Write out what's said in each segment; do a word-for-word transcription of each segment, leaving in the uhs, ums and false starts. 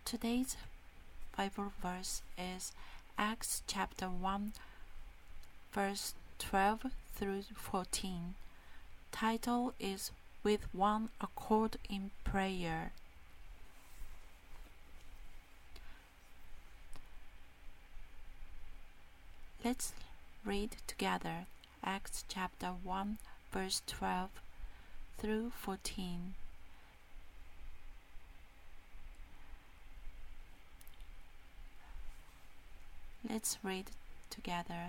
Today's Bible verse is Acts chapter one, verse twelve through fourteen. Title is With One Accord in Prayer. Let's read together Acts chapter one, verse twelve through fourteen. Let's read together.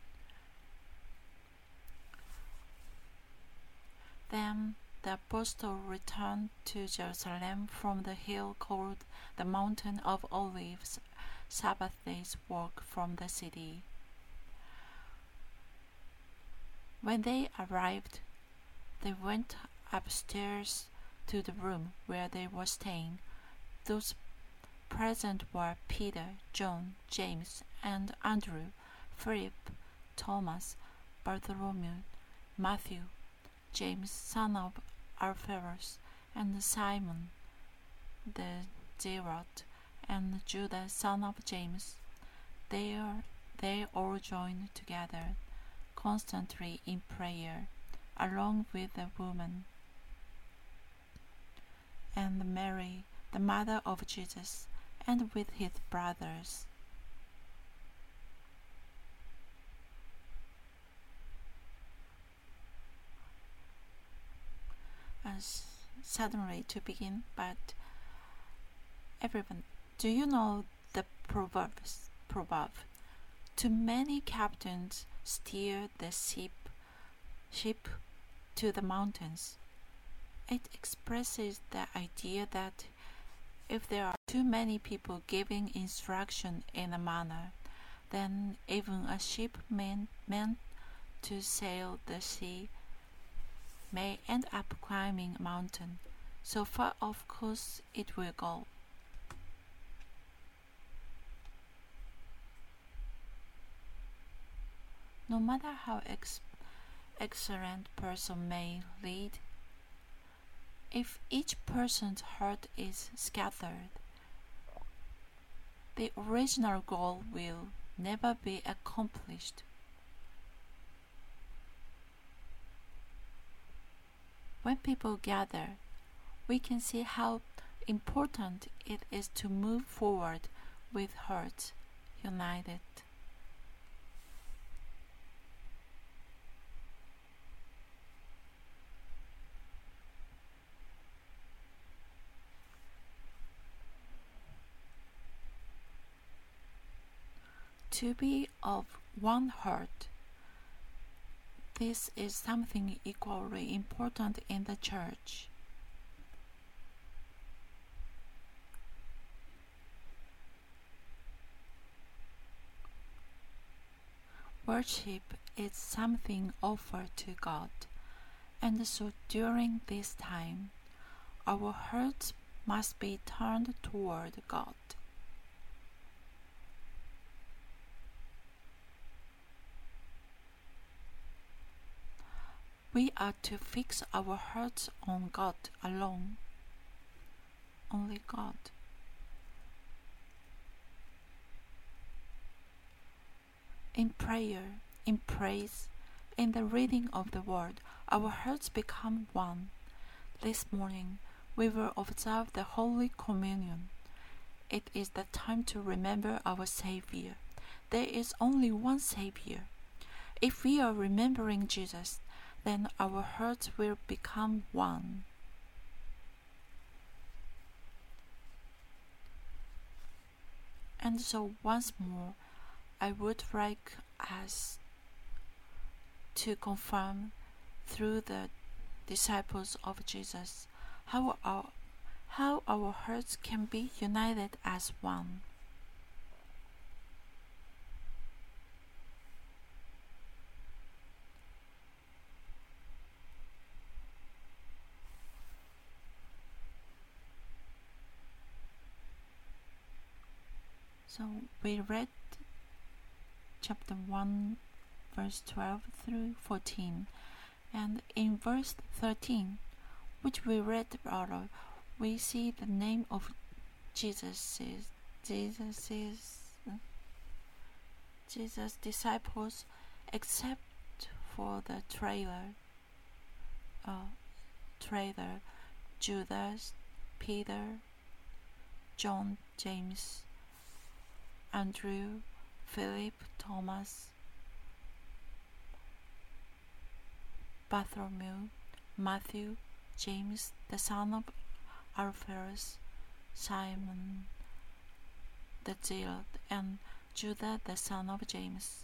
Then the apostle returned to Jerusalem from the hill called the Mountain of Olives, Sabbath day's walk from the city. When they arrived, they went upstairs to the room where they were staying. Those present were Peter, John, James, and Andrew, Philip, Thomas, Bartholomew, Matthew, James, son of Alphaeus, and Simon the Zealot, and Judas, son of James. They, are, they all joined together constantly in prayer, along with the woman and Mary, the mother of Jesus, and with his brothers. As suddenly to begin, but everyone, do you know the proverbs? Proverb. Too many captains steer the ship, ship to the mountains. It expresses the idea that if there are too many people giving instruction in a manner, then even a ship meant, meant to sail the sea may end up climbing a mountain. So far off course it will go. No matter how ex- excellent person may lead, if each person's heart is scattered, the original goal will never be accomplished. When people gather, we can see how important it is to move forward with hearts united. To be of one heart. This is something equally important in the church. Worship is something offered to God, and so during this time, our hearts must be turned toward God. We are to fix our hearts on God alone, only God. In prayer, in praise, in the reading of the Word, our hearts become one. This morning, we will observe the Holy Communion. It is the time to remember our Savior. There is only one Savior. If we are remembering Jesus, then our hearts will become one. And so once more, I would like us to confirm through the disciples of Jesus how our, how our hearts can be united as one. So we read chapter one, verse twelve through fourteen, and in verse thirteen, which we read earlier, we see the name of Jesus is Jesus is Jesus' disciples, except for the trailer, uh, trailer, Judas, Peter, John, James, Andrew, Philip, Thomas, Bartholomew, Matthew, James, the son of Alphaeus, Simon the Zealot, and Judah, the son of James.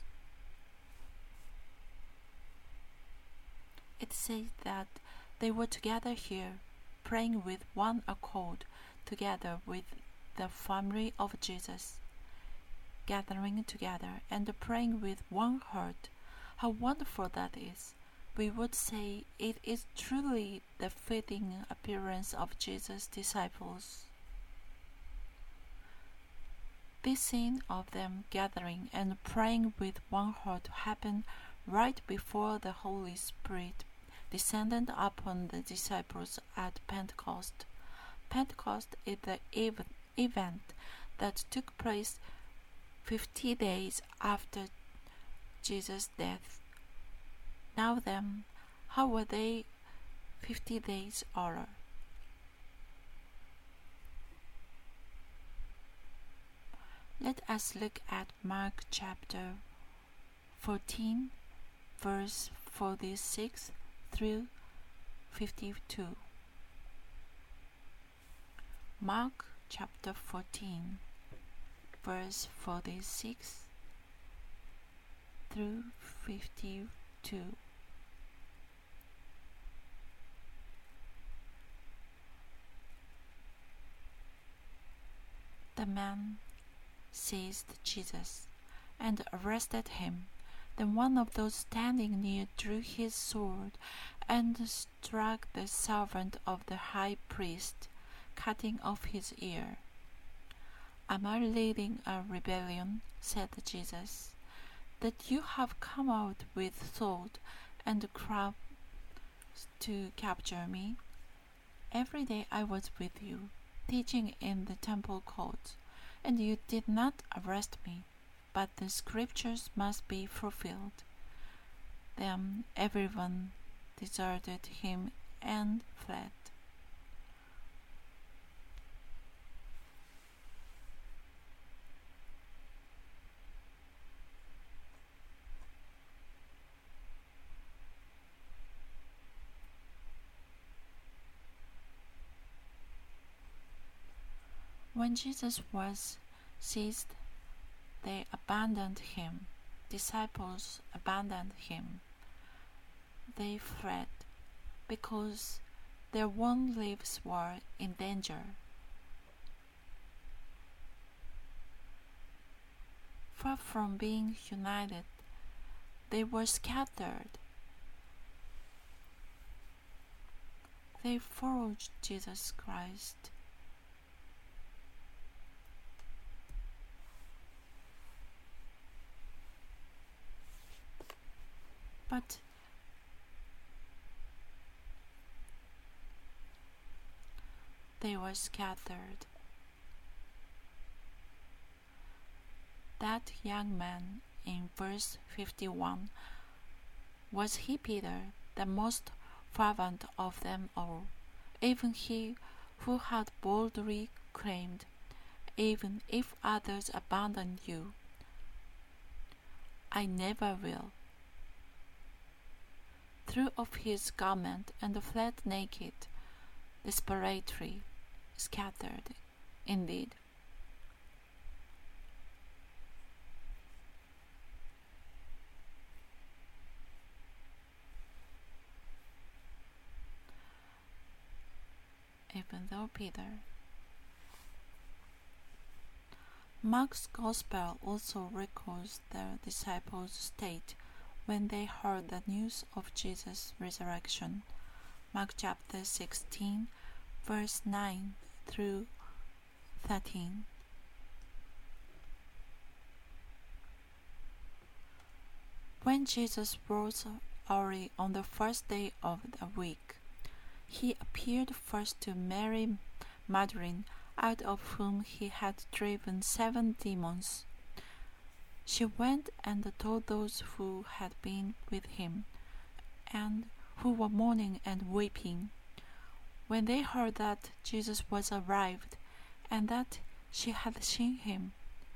It says that they were together here, praying with one accord, together with the family of Jesus, gathering together and praying with one heart. How wonderful that is! We would say it is truly the fitting appearance of Jesus' disciples. This scene of them gathering and praying with one heart happened right before the Holy Spirit descended upon the disciples at Pentecost. Pentecost is the ev- event that took place fifty days after Jesus' death. Now then, how were they fifty days earlier? Let us look at Mark chapter fourteen, verse forty-six through fifty-two. Mark chapter fourteen, verse forty-six through fifty-two. The man seized Jesus and arrested him. Then one of those standing near drew his sword and struck the servant of the high priest, cutting off his ear. "Am I leading a rebellion," said Jesus, "that you have come out with sword and club to capture me? Every day I was with you, teaching in the temple courts, and you did not arrest me, but the scriptures must be fulfilled." Then everyone deserted him and fled. When Jesus was seized, they abandoned him. Disciples abandoned him. They fled because their own lives were in danger. Far from being united, they were scattered. They followed Jesus Christ. But they were scattered. That young man in verse fifty-one, was he Peter, the most fervent of them all, even he who had boldly claimed, "Even if others abandon you, I never will," threw off his garment and fled naked, desperately scattered indeed. Even though Peter. Mark's Gospel also records the disciples' state when they heard the news of Jesus' resurrection. Mark chapter sixteen, verse nine through thirteen. When Jesus rose early on the first day of the week, he appeared first to Mary Magdalene, out of whom he had driven seven demons. She went and told those who had been with him, and who were mourning and weeping. When they heard that Jesus was arrived, and that she had seen him,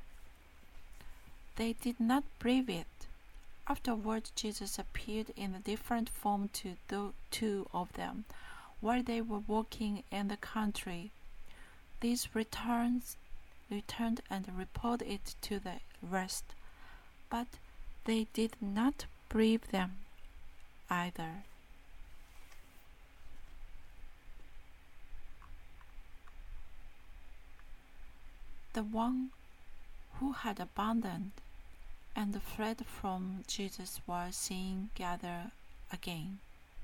they did not believe it. Afterward, Jesus appeared in a different form to the two of them, while they were walking in the country. These returns, returned and reported it to the rest, but they did not believe them either. The one who had abandoned and fled from Jesus was seen gathered again.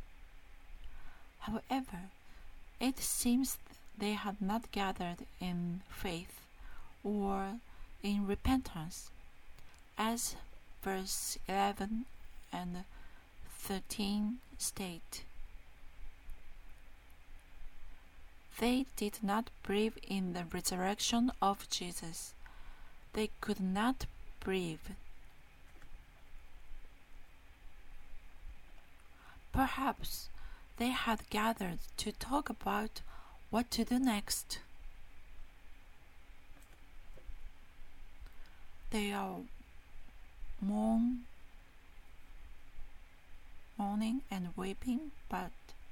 However, it seems they had not gathered in faith or in repentance, as verse eleven and thirteen state. They did not believe in the resurrection of Jesus. They could not believe. Perhaps they had gathered to talk about what to do next. They are mourn, mourning and weeping, but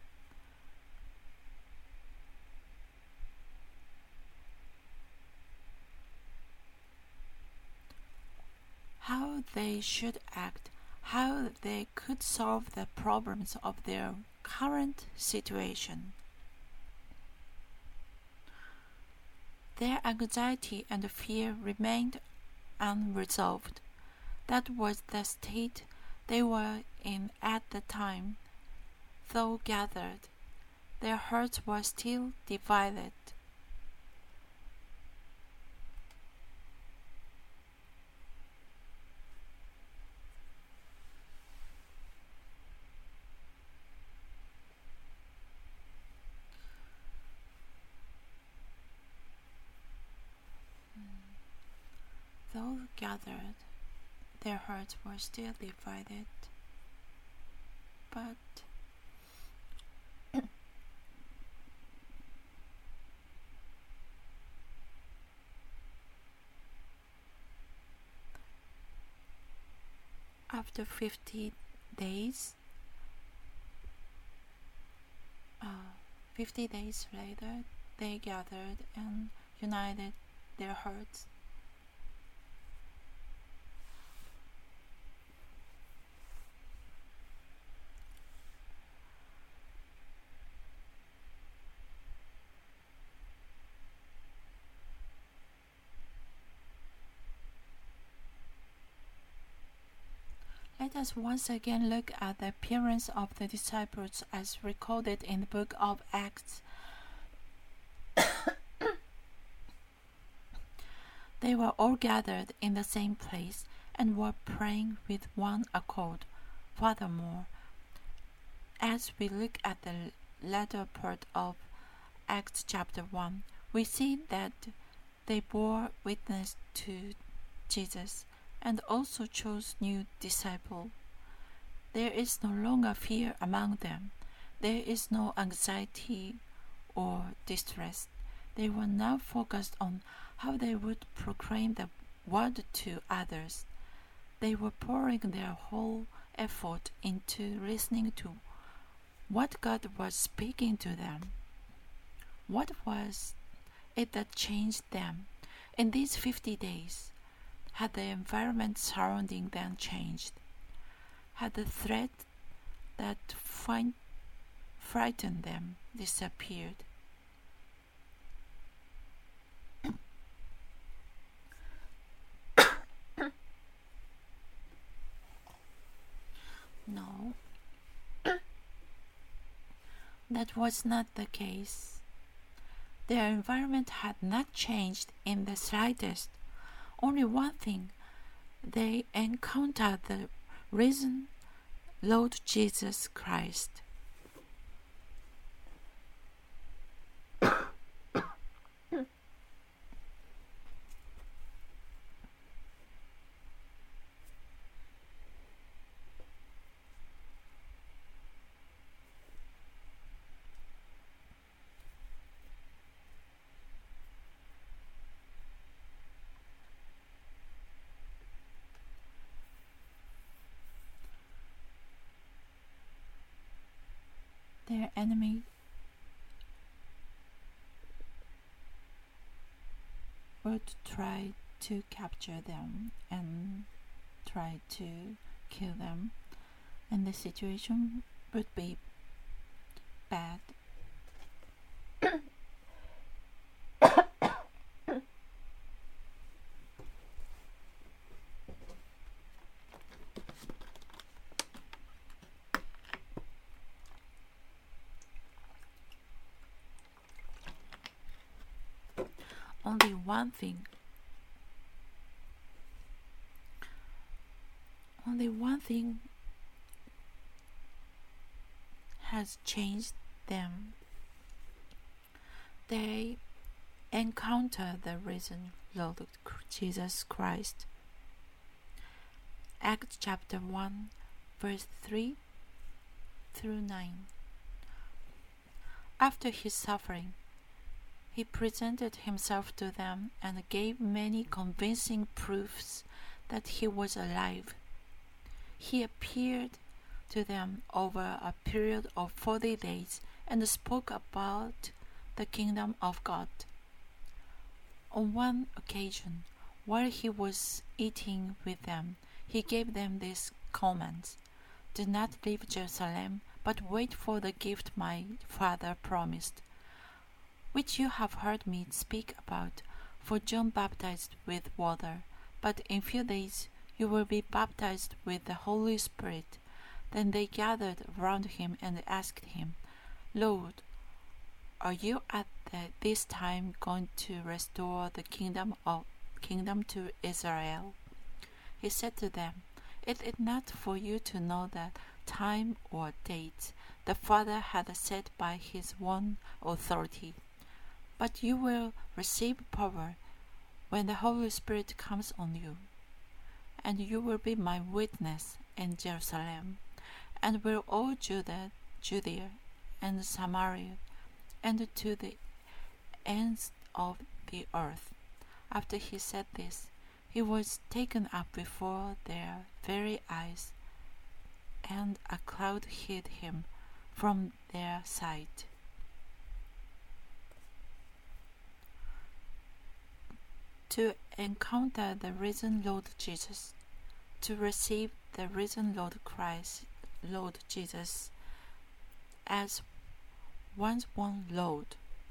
how they should act, how they could solve the problems of their current situation. Their anxiety and fear remained unresolved. That was the state they were in at the time. Though gathered, their hearts were still divided. Though gathered, their hearts were still divided. But after fifty days, uh, fifty days later, they gathered and united their hearts. Let us once again look at the appearance of the disciples as recorded in the book of Acts. They were all gathered in the same place and were praying with one accord. Furthermore, as we look at the latter part of Acts chapter one, we see that they bore witness to Jesus and also chose new disciples. There is no longer fear among them. There is no anxiety or distress. They were now focused on how they would proclaim the word to others. They were pouring their whole effort into listening to what God was speaking to them. What was it that changed them in these fifty days? Had the environment surrounding them changed? Had the threat that find, frightened them disappeared? No, that was not the case. Their environment had not changed in the slightest. Only one thing, they encountered the risen Lord Jesus Christ. enemy would try to capture them and try to kill them, and the situation would be bad. Only one thing only one thing has changed them. They encounter the risen Lord Jesus Christ. Acts chapter one, verse three through nine. After his suffering, he presented himself to them and gave many convincing proofs that he was alive. He appeared to them over a period of forty days and spoke about the kingdom of God. On one occasion, while he was eating with them, he gave them these commands: "Do not leave Jerusalem, but wait for the gift my Father promised, which you have heard me speak about. For John baptized with water, but in few days you will be baptized with the Holy Spirit." Then they gathered around him and asked him, "Lord, are you at the, this time going to restore the kingdom of kingdom to Israel?" He said to them, "It is not for you to know the time or date the Father had set by his own authority, but you will receive power when the Holy Spirit comes on you, and you will be my witness in Jerusalem, and will all Judah, Judea, and Samaria, and to the ends of the earth." After he said this, he was taken up before their very eyes, and a cloud hid him from their sight. To encounter the risen Lord Jesus, to receive the risen Lord Christ, Lord Jesus, as one's one Lord.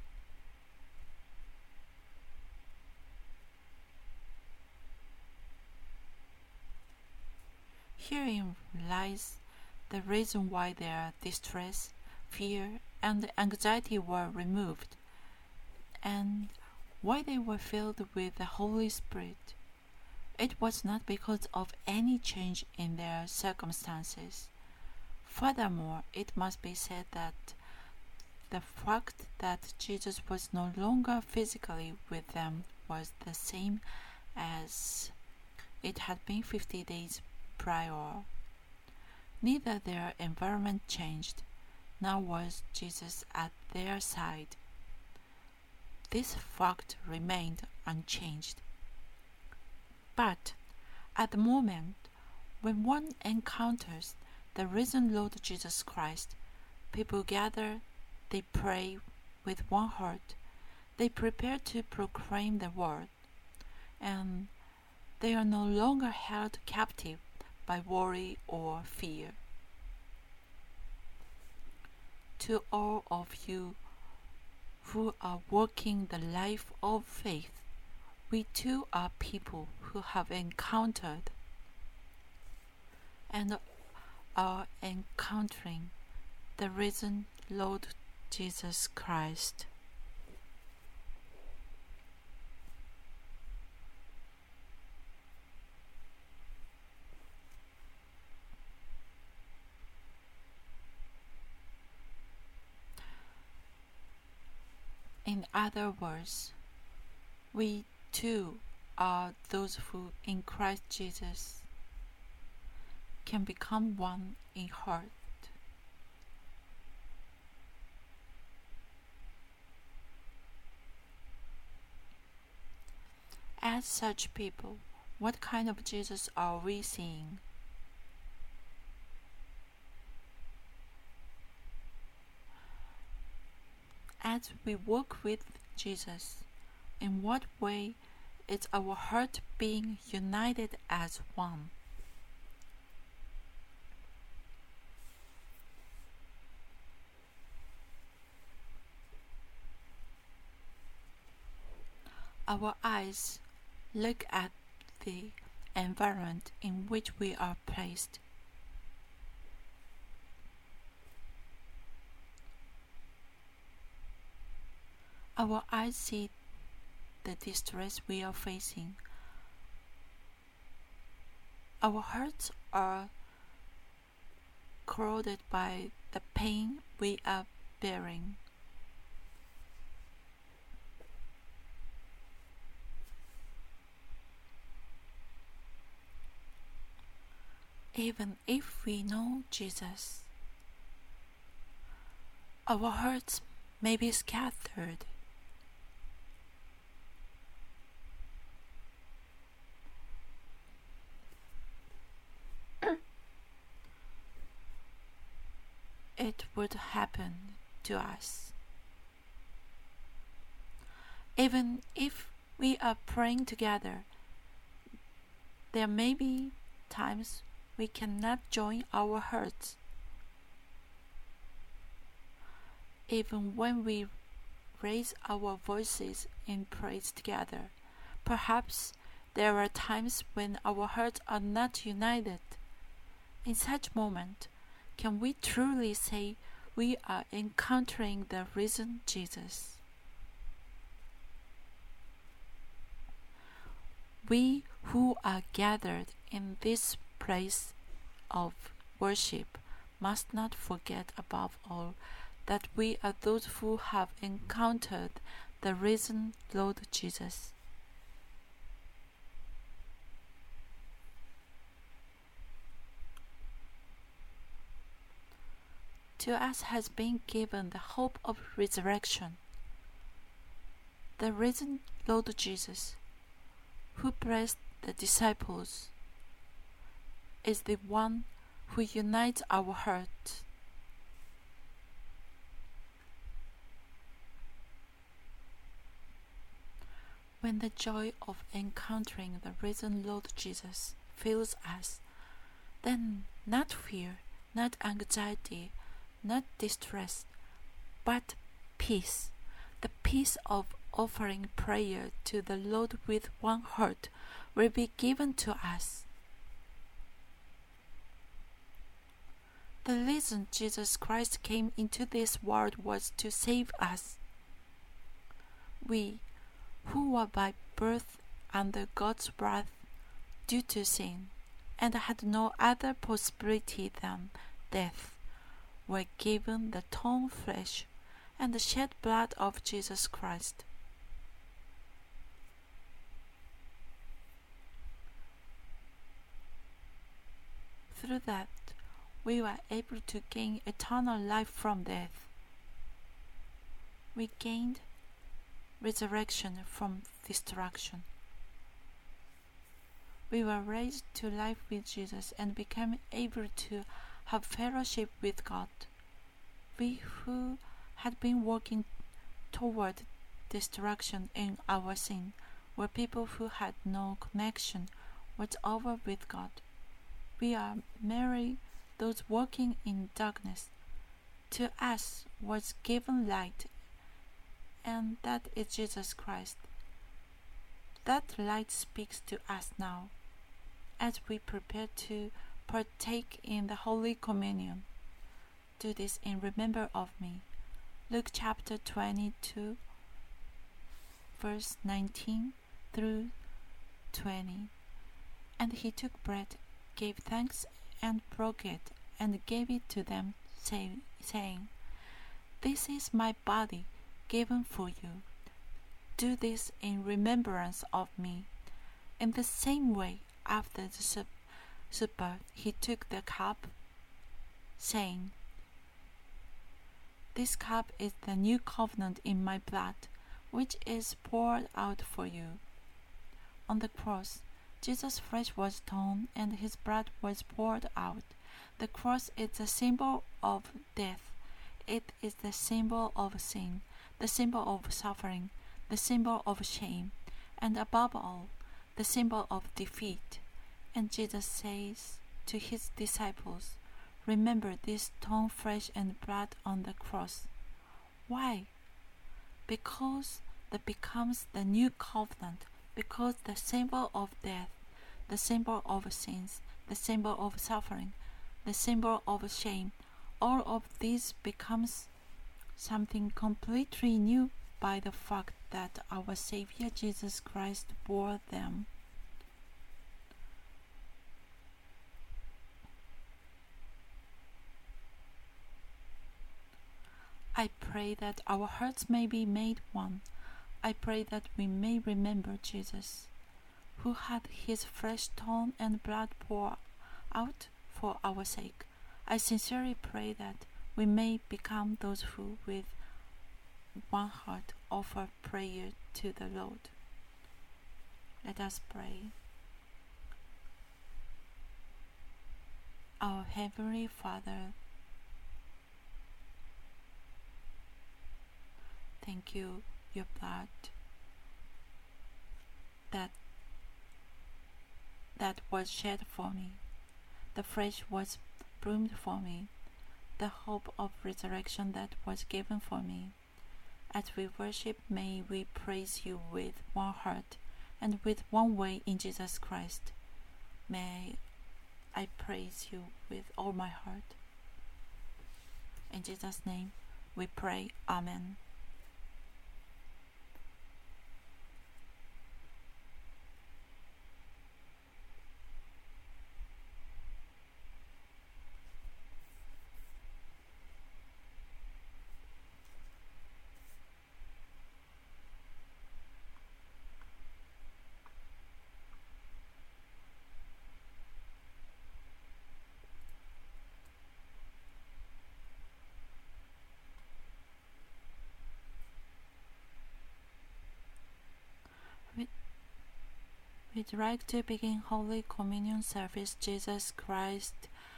Herein lies the reason why their distress, fear, and anxiety were removed, and why they were filled with the Holy Spirit. It was not because of any change in their circumstances. Furthermore, it must be said that the fact that Jesus was no longer physically with them was the same as it had been fifty days prior. Neither their environment changed, nor was Jesus at their side. This fact remained unchanged. But at the moment when one encounters the risen Lord Jesus Christ, people gather, they pray with one heart, they prepare to proclaim the word, and they are no longer held captive by worry or fear. To all of you who are walking the life of faith, we too are people who have encountered and are encountering the risen Lord Jesus Christ. In other words, we too are those who in Christ Jesus can become one in heart. As such people, what kind of Jesus are we seeing? As we walk with Jesus, in what way is our heart being united as one? Our eyes look at the environment in which we are placed. Our eyes see the distress we are facing. Our hearts are corroded by the pain we are bearing. Even if we know Jesus, our hearts may be scattered. It would happen to us. Even if we are praying together, there may be times we cannot join our hearts. Even when we raise our voices in praise together, perhaps there are times when our hearts are not united. In such moment, can we truly say we are encountering the risen Jesus? We who are gathered in this place of worship must not forget above all that we are those who have encountered the risen Lord Jesus. To us has been given the hope of resurrection. The risen Lord Jesus, who blessed the disciples, is the one who unites our hearts. When the joy of encountering the risen Lord Jesus fills us, then not fear, not anxiety, not distress, but peace, the peace of offering prayer to the Lord with one heart, will be given to us. The reason Jesus Christ came into this world was to save us. We, who were by birth under God's wrath due to sin, and had no other possibility than death, were given the torn flesh and the shed blood of Jesus Christ. Through that, we were able to gain eternal life from death. We gained resurrection from destruction. We were raised to life with Jesus and became able to have fellowship with God. We who had been working toward destruction in our sin were people who had no connection whatsoever with God. We are merely those walking in darkness. To us was given light, and that is Jesus Christ. That light speaks to us now, as we prepare to partake in the Holy Communion. Do this in remembrance of me. Luke chapter twenty-two, verse nineteen through twenty. And he took bread, gave thanks, and broke it, and gave it to them, say, saying, "This is my body, given for you. Do this in remembrance of me." In the same way, after the supper, he took the cup, saying, "This cup is the new covenant in my blood, which is poured out for you." On the cross, Jesus' flesh was torn and his blood was poured out. The cross is the symbol of death. It is the symbol of sin. the symbol of suffering, the symbol of shame, and above all, the symbol of defeat. And Jesus says to his disciples, "Remember this torn flesh and blood on the cross." Why? Because that becomes the new covenant, because the symbol of death, the symbol of sins, the symbol of suffering, the symbol of shame, all of these becomes something completely new by the fact that our Savior Jesus Christ bore them. I pray that our hearts may be made one. I pray that we may remember Jesus, who had his flesh torn and blood poured out for our sake. I sincerely pray that we may become those who, with one heart, offer prayer to the Lord. Let us pray. Our Heavenly Father, thank you, your blood that that was shed for me, the flesh was bruised for me, the hope of resurrection that was given for me. As we worship, may we praise you with one heart and with one way in Jesus Christ. May I praise you with all my heart. In Jesus' name we pray. Amen. We'd like to begin Holy Communion service Jesus Christ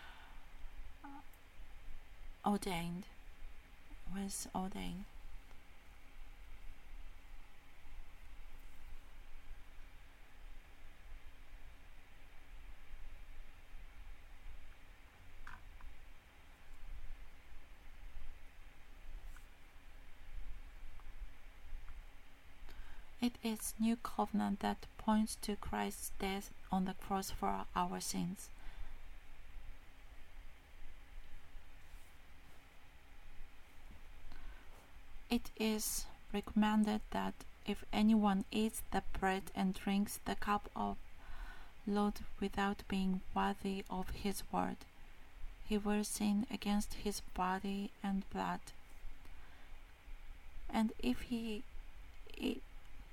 ordained, was ordained. It is new covenant that points to Christ's death on the cross for our sins. It is recommended that if anyone eats the bread and drinks the cup of Lord without being worthy of his word, he will sin against his body and blood. And if he eat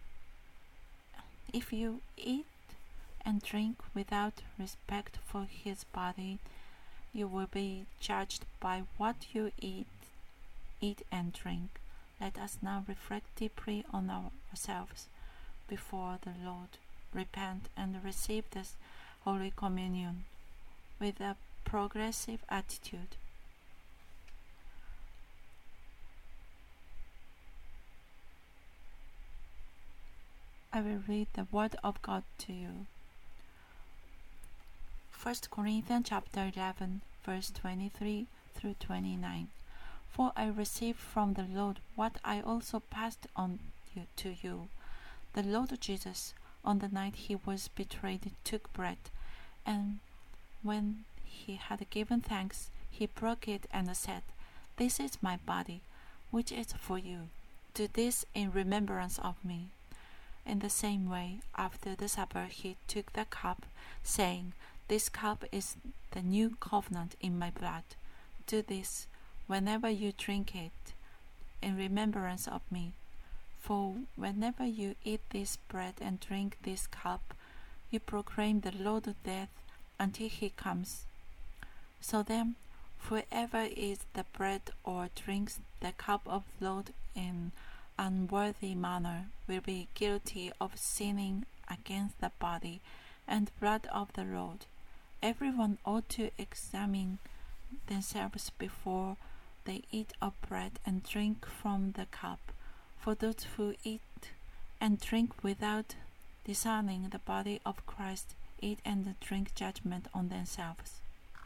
If you eat and drink without respect for his body, you will be judged by what you eat, eat and drink. Let us now reflect deeply on ourselves before the Lord, repent and receive this Holy Communion with a progressive attitude. I will read the Word of God to you. First Corinthians chapter eleven, verse twenty-three through twenty-nine. For I received from the Lord what I also passed on you, to you. The Lord Jesus, on the night he was betrayed, took bread, and when he had given thanks, he broke it and said, "This is my body, which is for you. Do this in remembrance of me." In the same way, after the supper, he took the cup, saying, "This cup is the new covenant in my blood. Do this whenever you drink it, in remembrance of me. For whenever you eat this bread and drink this cup, you proclaim the Lord's death until he comes. So then, whoever eats the bread or drinks the cup of the Lord in unworthy manner will be guilty of sinning against the body and blood of the Lord. Everyone ought to examine themselves before they eat of bread and drink from the cup. For those who eat and drink without discerning the body of Christ eat and drink judgment on themselves.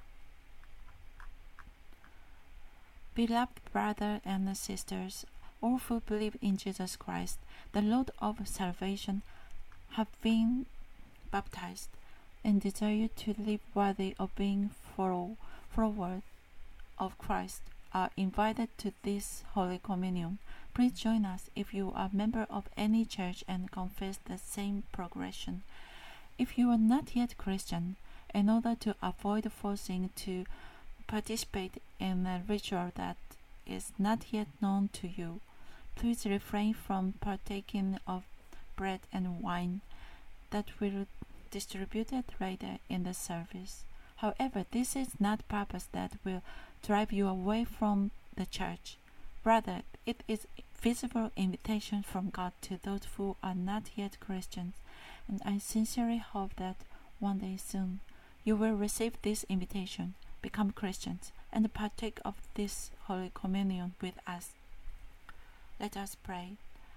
Beloved brothers and sisters, all who believe in Jesus Christ, the Lord of salvation, have been baptized, and desire to live worthy of being followers of Christ, are invited to this Holy Communion. Please join us if you are a member of any church and confess the same progression. If you are not yet Christian, in order to avoid forcing to participate in a ritual that is not yet known to you, please refrain from partaking of bread and wine that will be distributed later in the service. However, this is not purpose that will drive you away from the church. Rather, it is a visible invitation from God to those who are not yet Christians, and I sincerely hope that one day soon you will receive this invitation, become Christians, and partake of this Holy Communion with us. Let us pray.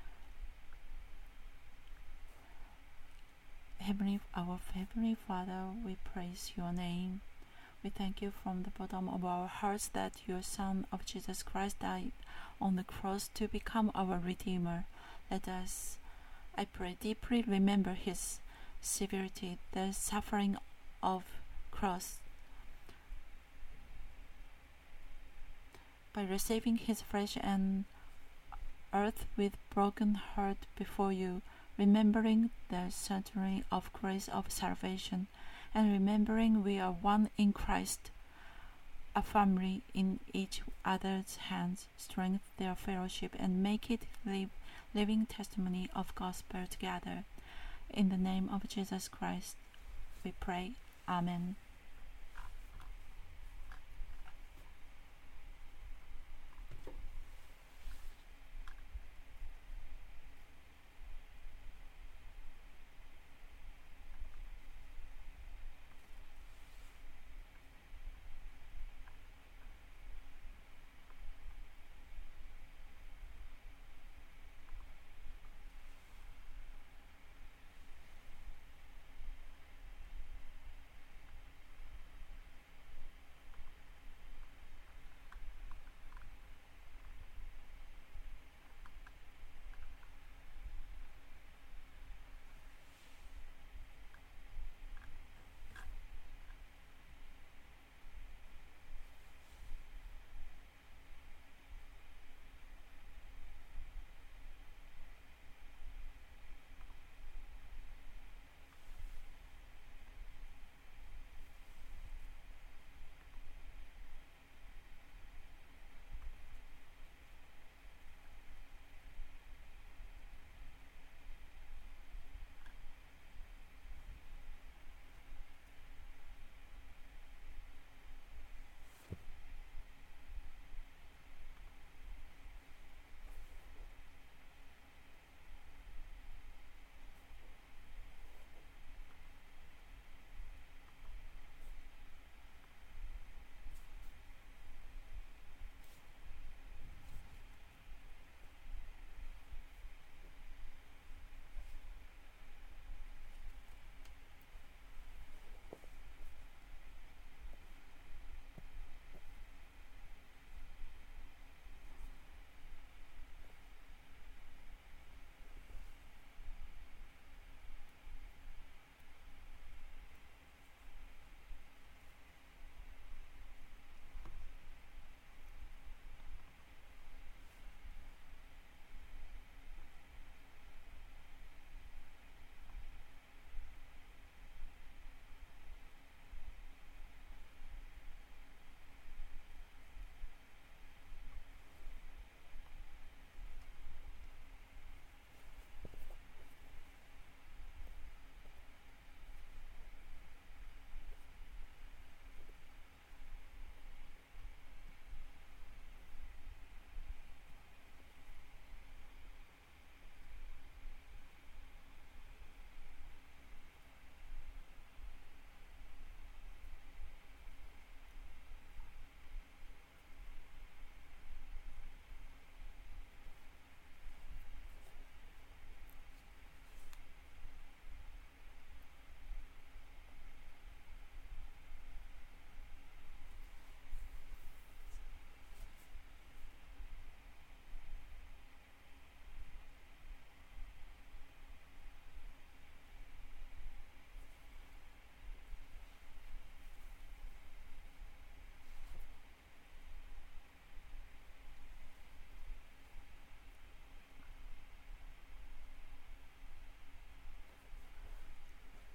Heavenly, our Heavenly Father, we praise your name. We thank you from the bottom of our hearts that your Son of Jesus Christ died on the cross to become our Redeemer. Let us, I pray, deeply remember his severity, the suffering of cross. By receiving his flesh and earth with broken heart before you, remembering the certainty of grace of salvation, and remembering we are one in Christ, a family in each other's hands, strengthen their fellowship and make it live, living testimony of gospel together. In the name of Jesus Christ, we pray. Amen.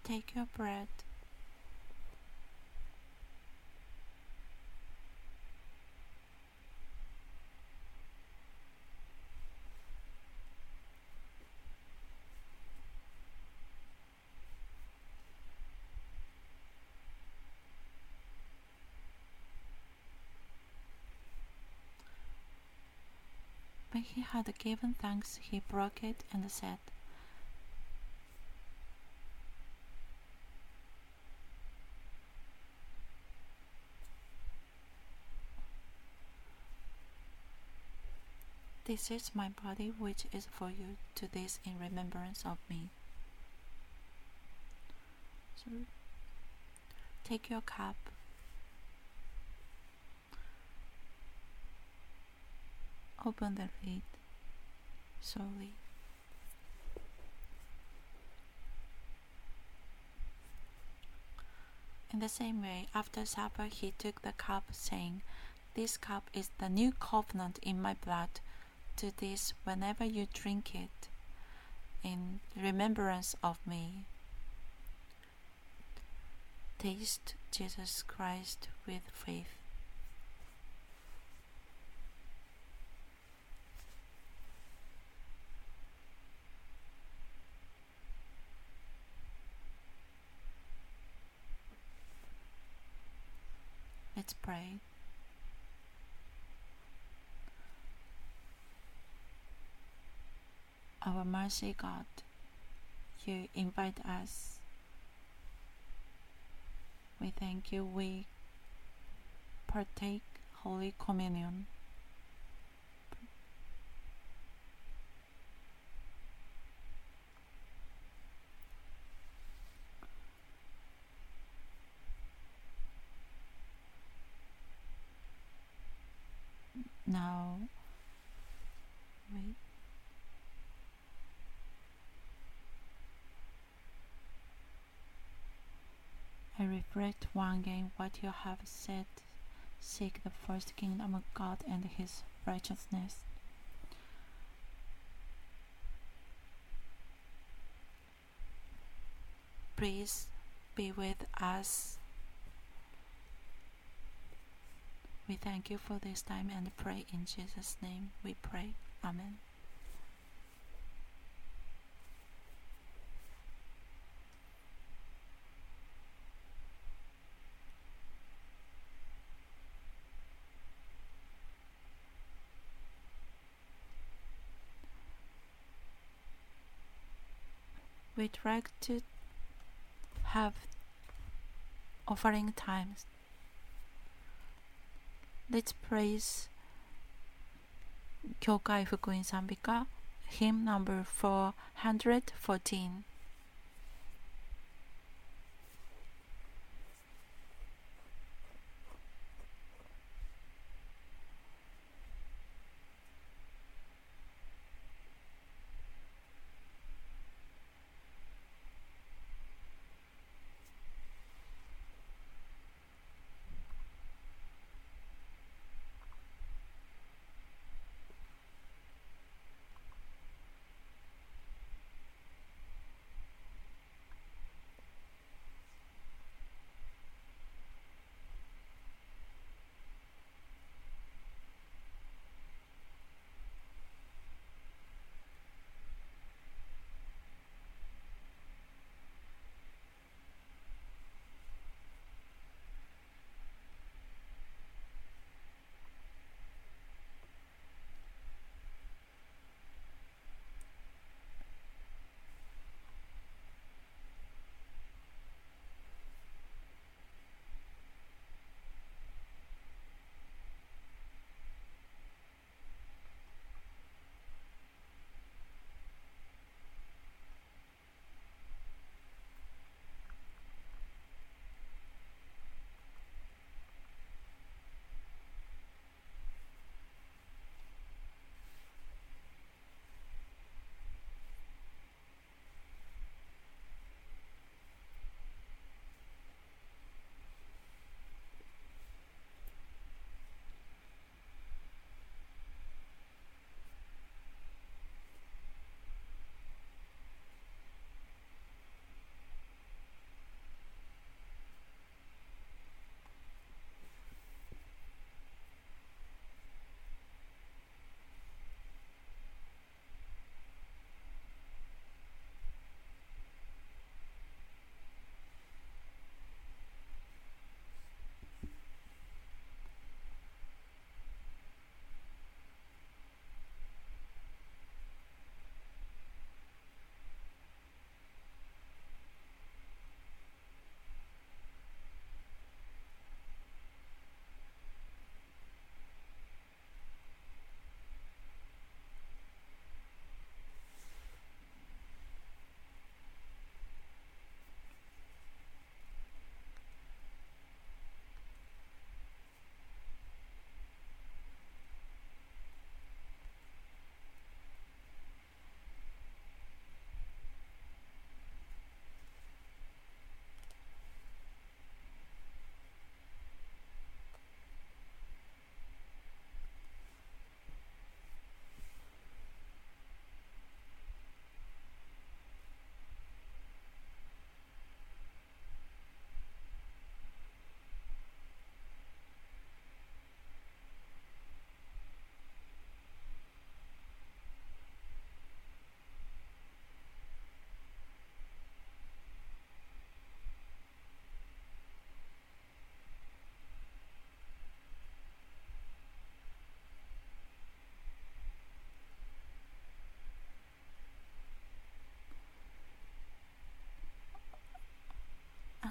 Take your bread. When he had given thanks, he broke it and said, "This is my body, which is for you. Do this in remembrance of me." So, take your cup. Open the lid slowly. In the same way, after supper, he took the cup, saying, "This cup is the new covenant in my blood. Do this whenever you drink it, in remembrance of me." Taste Jesus Christ with faith. Let's pray. Our mercy God, you invite us. We thank you. We partake Holy Communion. Now, wait. I reflect once again what you have said. Seek the first kingdom of God and His righteousness. Please be with us. We thank you for this time and pray in Jesus' name. We pray. Amen. We'd like to have offering times. Let's praise 教会福音賛美歌 Hymn number four hundred fourteen.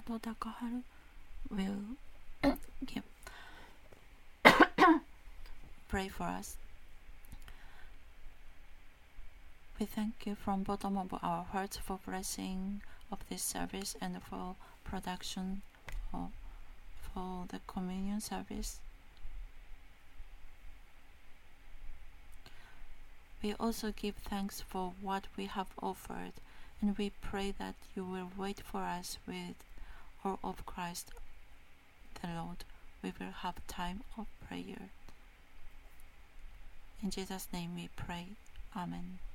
Pastor Takaharu will give, pray for us. We thank you from bottom of our hearts for blessing of this service and for production of, for the communion service. We also give thanks for what we have offered, and we pray that you will wait for us with all of Christ the Lord. We will have time of prayer. In Jesus' name we pray. Amen.